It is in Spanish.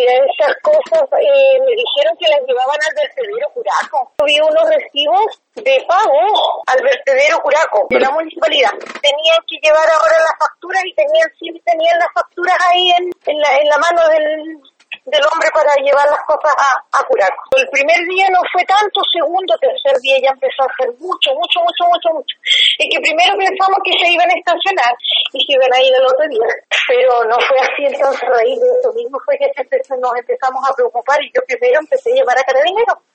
mira, esas cosas me dijeron que las llevaban al vertedero Curaco. Vi unos recibos de pago al vertedero Curaco de la municipalidad. Tenían que llevar ahora las facturas y tenían las facturas ahí en la mano del hombre para llevar las cosas a Curaco. El primer día no fue tanto, segundo, tercer día ya empezó a hacer mucho. Es que primero pensamos que se iban a estacionar y se iban a ir el otro día, pero no fue así. Entonces a raíz de eso mismo fue que nos empezamos a preocupar y yo primero empecé a llevar a Carabineros.